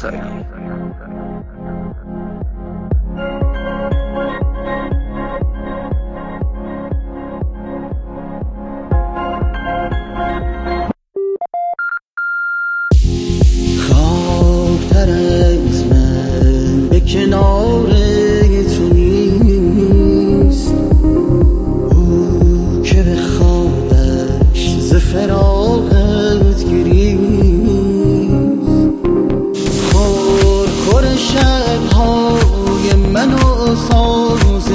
خوابتر از من به کنار تو نیست، او که به خوابش ز فراقت گریست. خور شبهای من و ساز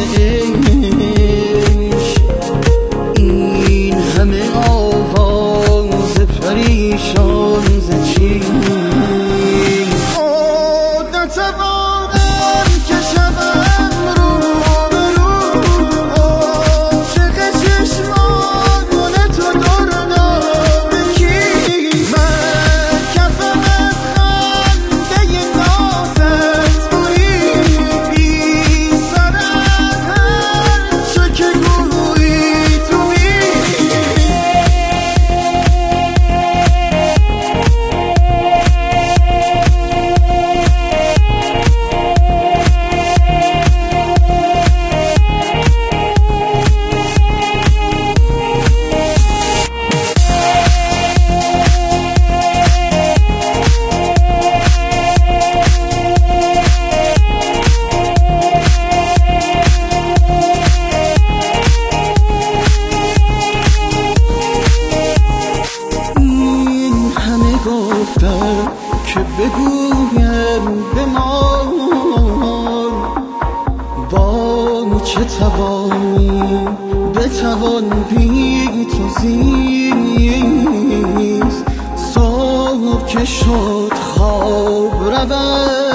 عشق، این همه آواز پریشان ز چیست. گفتم که بگویم بمان، با چه توانی بتوان بی تو زیست. صبح که شد خواب رود